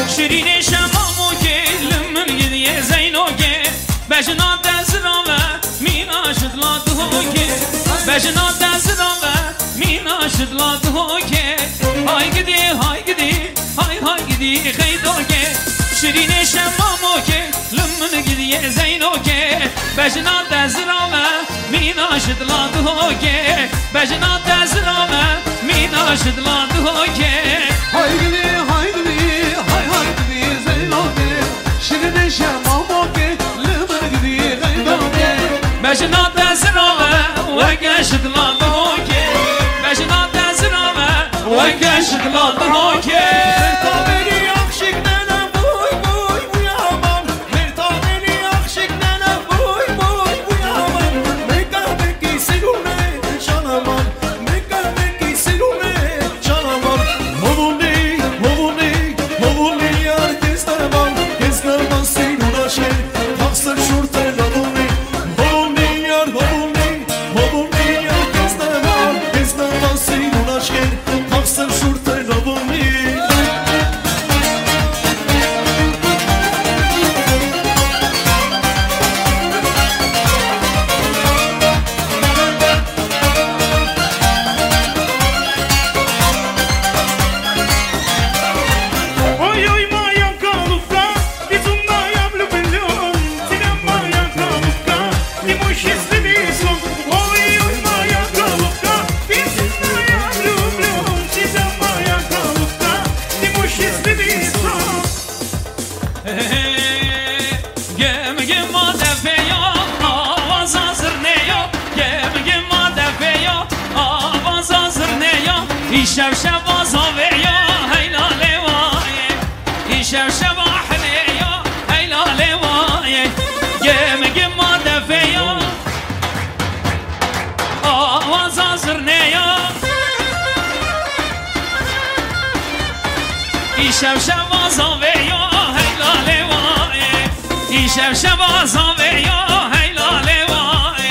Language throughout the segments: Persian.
شیرین شمامو که لمن گریه زینو که بجنا دزرا و مینا شد لادو که بجنا دزرا و مینا شد لادو که های گدی های گدی های گدی خیدو که شیرین شمامو که لمن گریه زینو که بجنا دزرا و مینا شد لادو که بجنا دزرا و مینا شد لادو که های گدی های گدی زینو که شیرین شمامو که لمن گریه زینو که بجنا دزرا و گشت لادو که بجنا دزرا و گشت لادو که شب شب آزاویا هیلا لوایه شب شب آحلیا هیلا لوایه گم ما دفیا آواز آزرنیا شب شب آزاویا هیلا لوایه شب شب آزاویا هیلا لوایه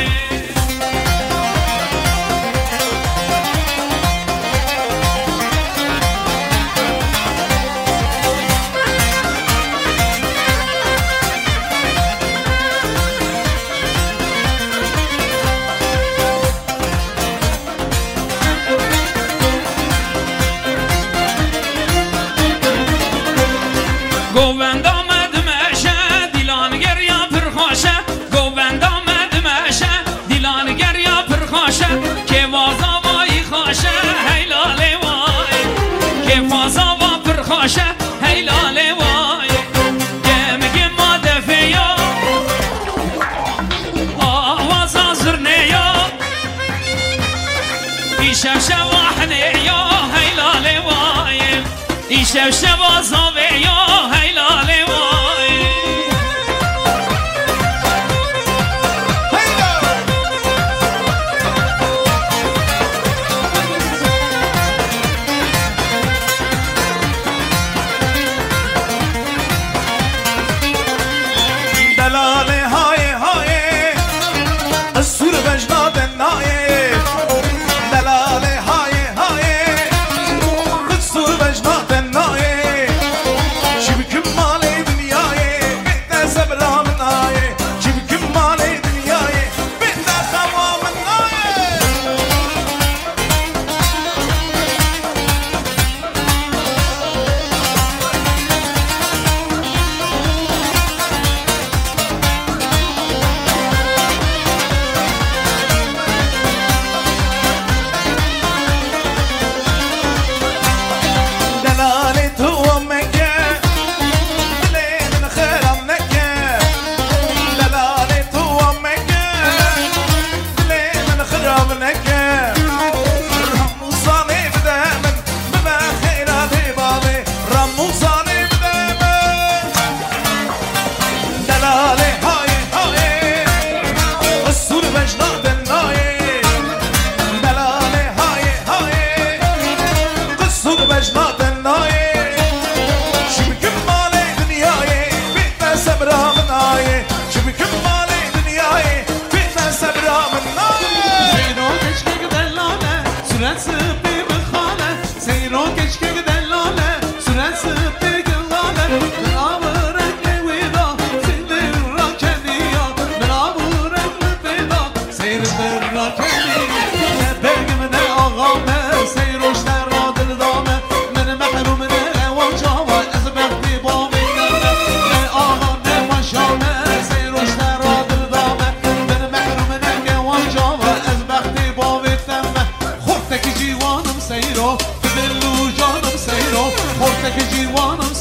گوبند آمد مشه دیلان گریا پرخاشه گوبند آمد مشه دیلان گریا پرخاشه که وازا وای خاشه هیلاله وای که وازا وا پرخاشه هیلاله وای گم ما دفیا آواز آزرنیا ایشب شواحنه یا هیلاله وای ایشب شوازاوه یا هیلاله وای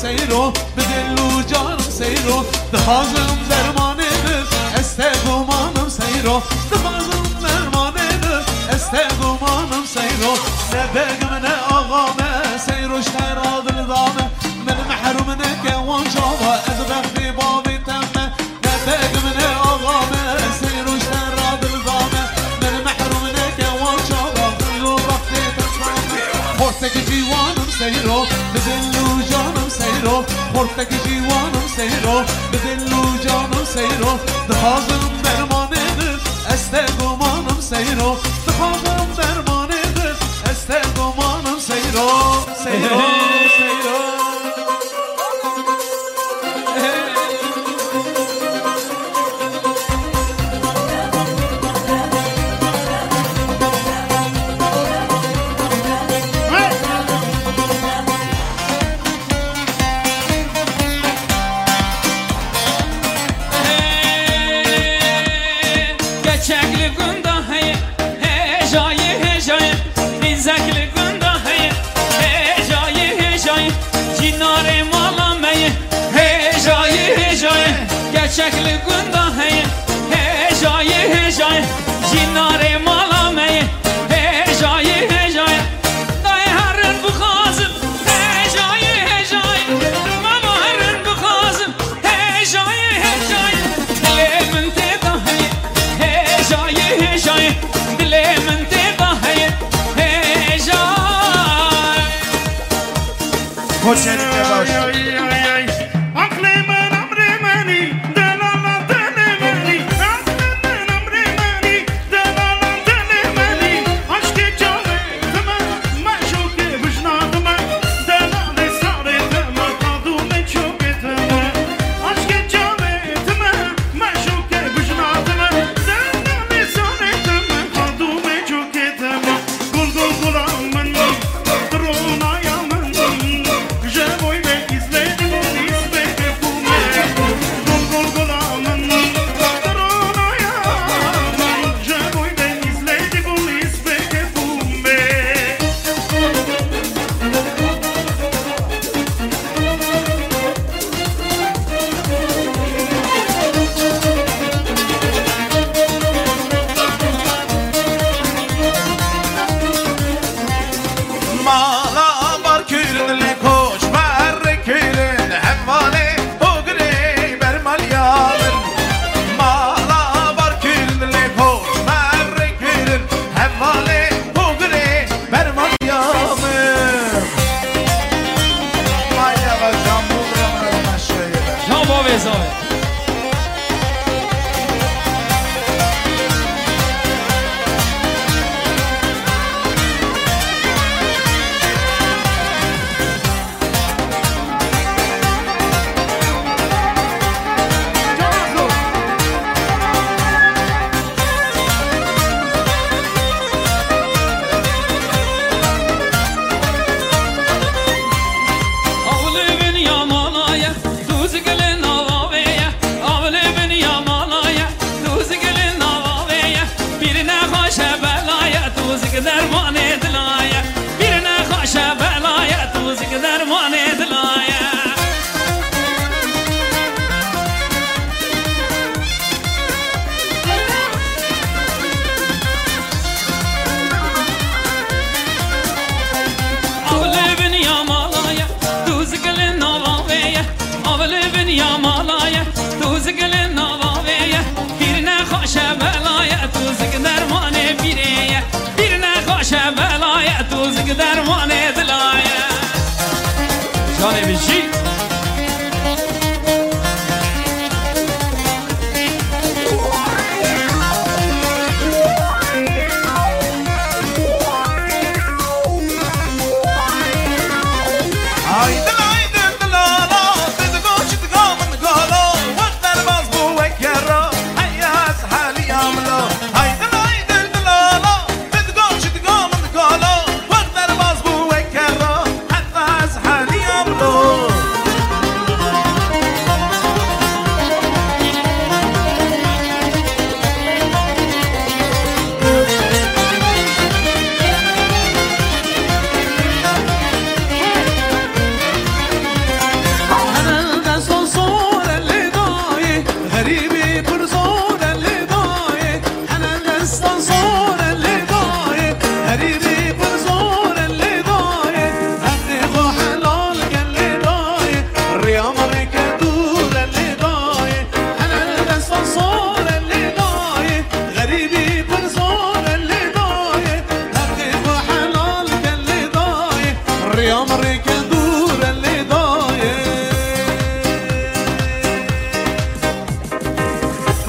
سیرو به دل و جانم سیرو دخوازم درمانه استقومانم سیرو دخوازم درمانه استقومانم سیرو نبگم نه آقامه سیروش تر دل دامه من محروم نکوان شاوا از وقتی بابی تمه نبگم نه آقامه سیروش تر دل دامه من محروم نکوان شاوا و وقتی تمه خورتک جیوانم سیرو به دل و جانم سیرو خورتک جیوانم سیرو به دل و جانم سیرو دخوازم درمانه استقومانم سیرو دخوازم درمانه استقومانم سیرو سیرو سیرو شکل گنده هجای هجای جنار مالامه هجای هجای دای هرن بخازم هجای هجای ماما هرن بخازم هجای هجای دل من تدا هجای هجای دل من تدا هجای حسین باش درمان دلایه جانه بیشی Ay dil dil dil ala, dil goç dil gamın gala, vaqt der baz bu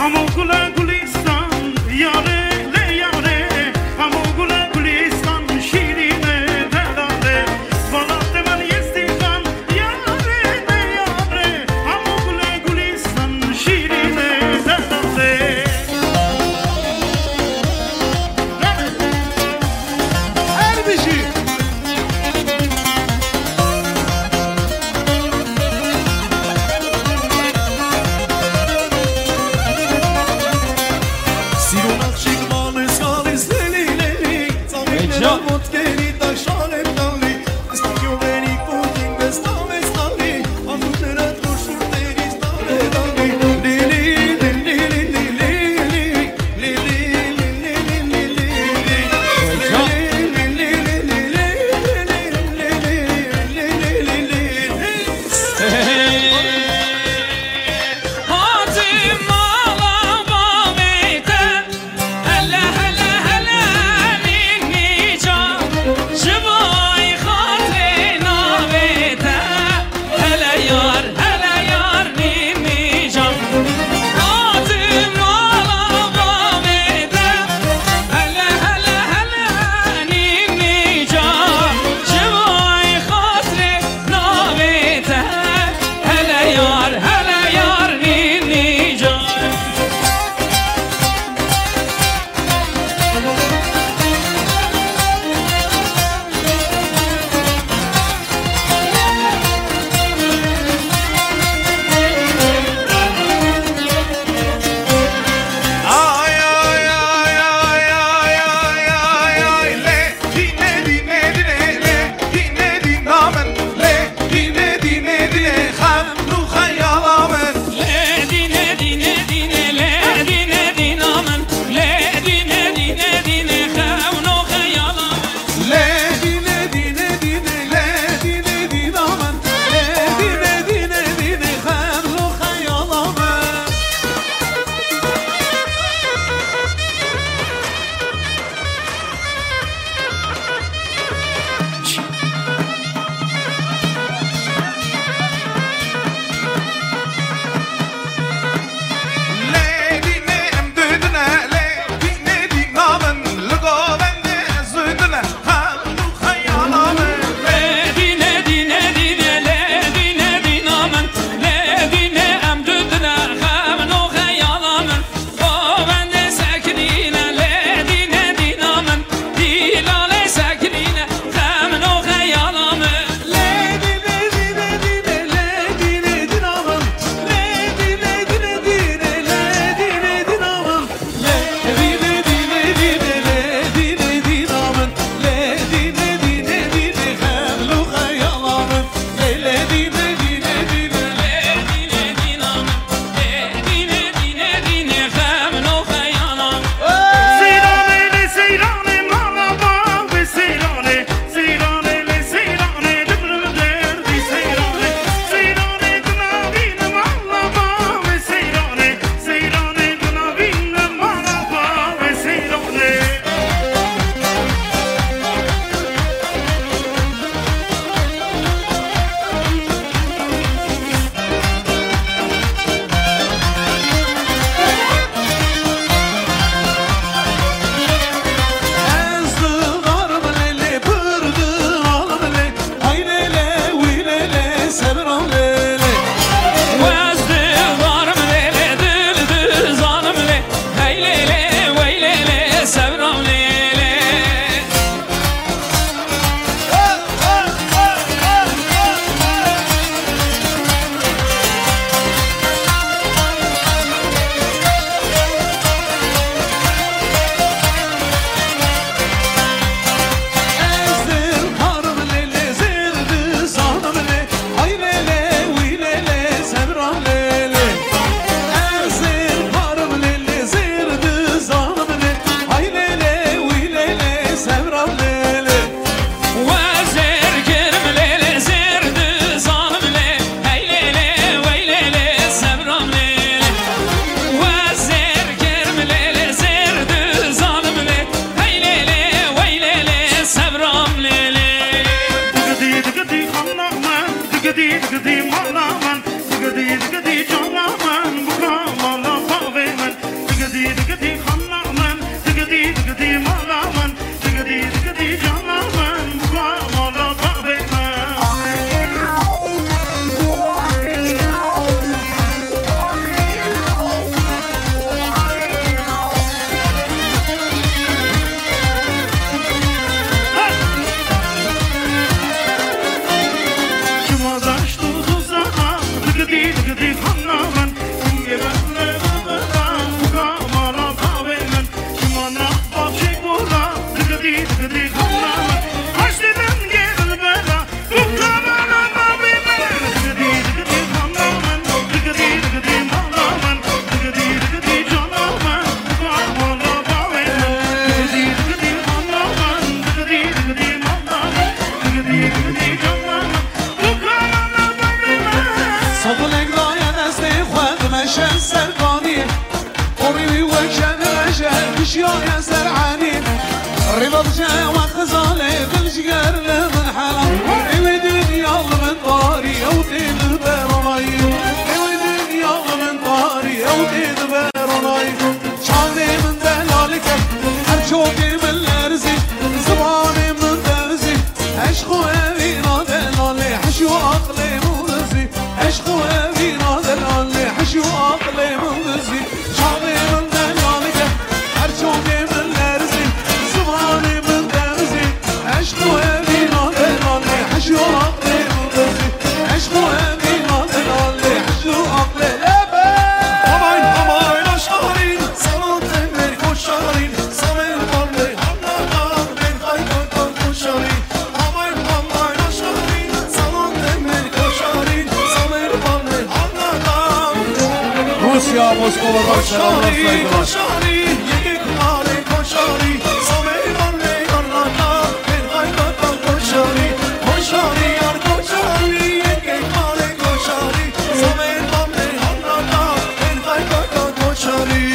همو گل گلستان یاره لی یاره همو گل گلستان شیرین دلاله ولات من یستیقان یاره لی یاره همو گل گلستان شیرین دلاله هر بشی عشان سرقاني قريبي وكان عشان بشيون سرعاني ربط جاوة خزالي بالجقر من حرام قريبي دنيا من طاري أو تدبر راي قريبي دنيا من طاري أو تدبر راي شعري من دلالك هرشوكي من الأرزي زباني من درزي عشقو أبينا دلالي حشو عقلي مغزي عشقو أبينا دلالي حشو عقلي مغزي شعري من دلالك هرشوكي من الأرزي زباني من درزي عشقو أبينا دلالي حشو عقلي مغزي عشقو أبينا دلالي حشو عقلي Aman aman aşkın sana demir koşarın Samer vallahi hannadan ben kayboldan koşarın Aman aman aşkın sana demir koşarın Samer vallahi hannadan Rusya, Moskova'dan selamlar saygılar. Koşarın yekik hali koşarın Samer vallahi hannadan ben kayboldan koşarın Koşarın yar koşarın yekik hali koşarın Samer vallahi hannadan ben kayboldan koşarın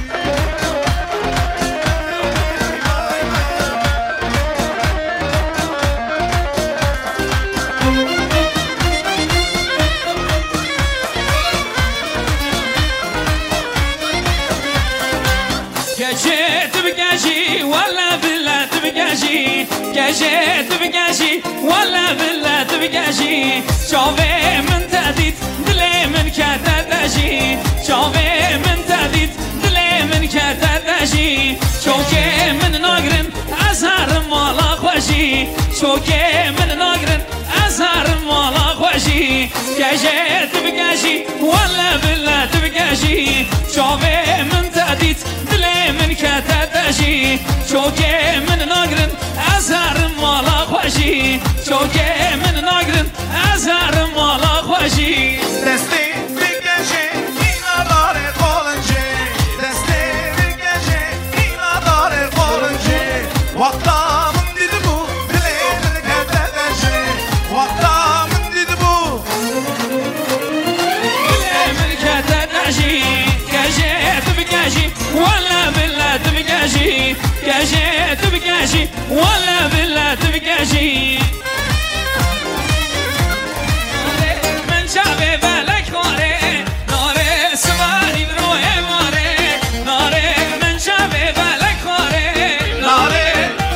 Gece tübgeci valla billa tübgeci Gece tübgeci valla billa tübgeci Çave min tedit dile min ketedeci Çave min tedit dile min ketedeci Çoke min nagrin azharım mala khoşi Çoke min nagrin azharım mala khoşi Gece tübgeci valla billa tübgeci Çave min tedit من كتدشي شوكي من ناقرن أزهر مالا خوشي شوكي من ناقرن أزهر مالا خوشي دستی بکشه اینا داره قولنجه دستی بکشه اینا داره قولنجه وقتا من دیدی بو دلی من کتدشه وقتا من دیدی بو دلی من كتدشي كجيت بكشي ولا بالله تبكشي كجيت بكشي ولا بالله تبكشي من شعبي بالك خوري ناري سواري بروحي ماري ناري من شعبي بالك خوري ناري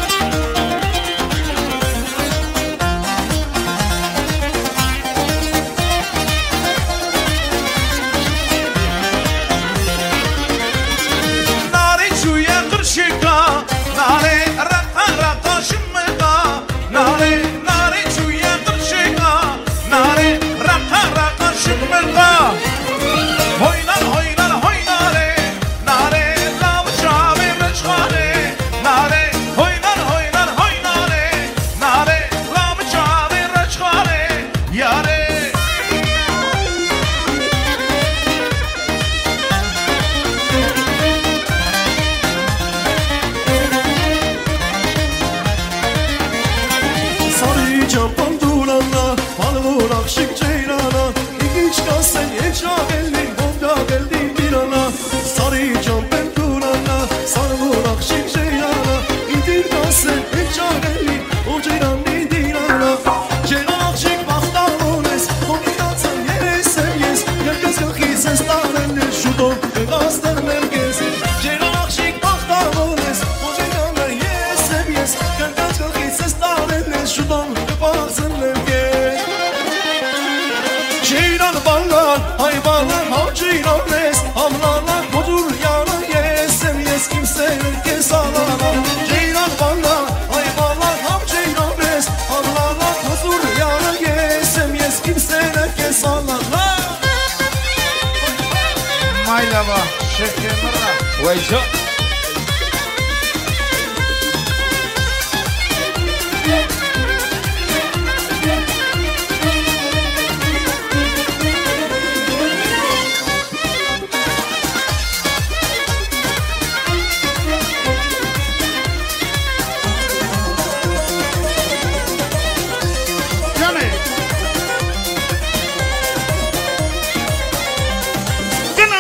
ناری چوی قرشیکا ناری رقا رقا شمکا ناری ناری چوی قرشیکا ناری رقا رقا شمکا هوینار هوینار هویناره ناری لام چاوی مچخاره ناری هوینار هوینار هویناره ناری لام چاوی مچخاره یاره Sarı campan duranla, balvur akşık ceylana İki çıkan sen yeşa geldin, onda geldin bir ana Sarı campan duranla, sarvur akşık ceylana İndir kan sen yeşa geldin, o ceylan nedir ana Ceylan akşık baktan ones, onu yatsın yere sevyes Herkes kalki seslenendir, şu don gazdan merkez Ceylan akşık baktan ones, o ceylan yere sevyes Herkes kalki seslenendir, şu don gazdan merkez Ceylan ballar, hayvanlar, hav ceylan les Hamlarlar, kodur yana yes sevyes kimsenin kes alana Ceylan ballar, hayvanlar, hav ceylan les Hamlarlar, kodur yana yes sevyes kimsenin kes alana Maylava, şeker mırra. ويجو Gana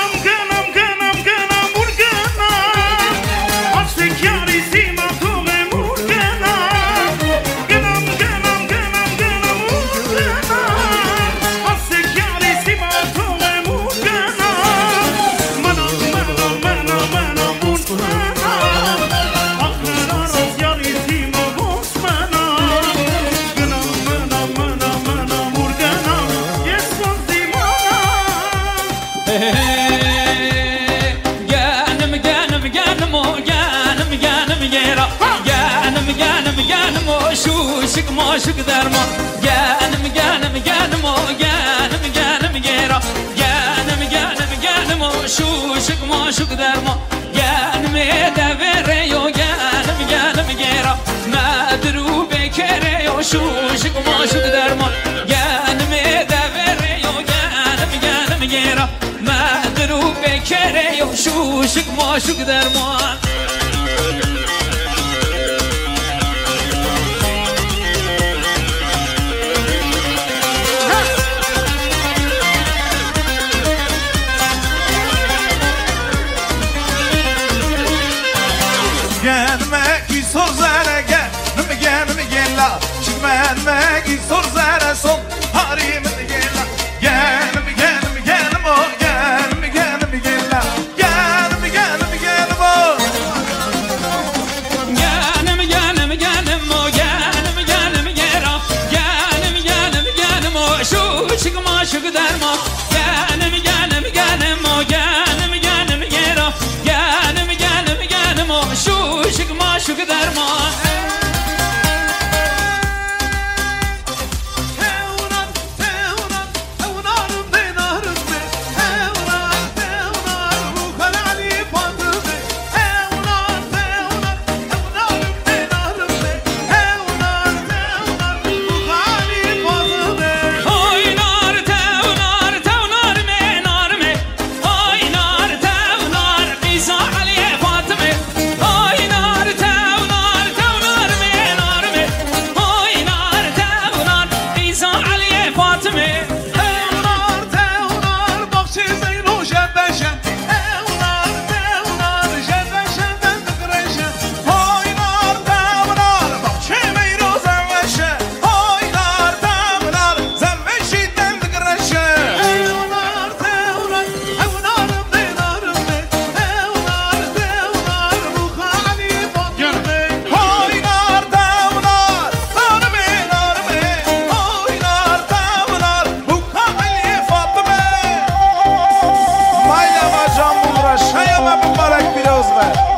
şuşuk maşuk derman Gelim gelim gelim o gelim gelim gera Gelim gelim gelim o şuşuk maşuk derman Gelim de veriyor gelim gelim gera Medru bekere yo şuşuk maşuk derman Gelim de veriyor gelim gelim gera Medru bekere yo şuşuk maşuk derman Gelmek sor zara gel Gelme gel Çıkmenmek sor zara son Harimini gel Gelme gelme gelme o Gelme gelme gel Gelme gelme gelme o Gelme gelme gelme o Gelme gelme gera Gelme gelme gelme o Şu çıkma şu derman Gelme gelme gelme o Gelme gelme gera Gelme gelme gelme o Şu çıkma şu derman Şayama mübarek bir özver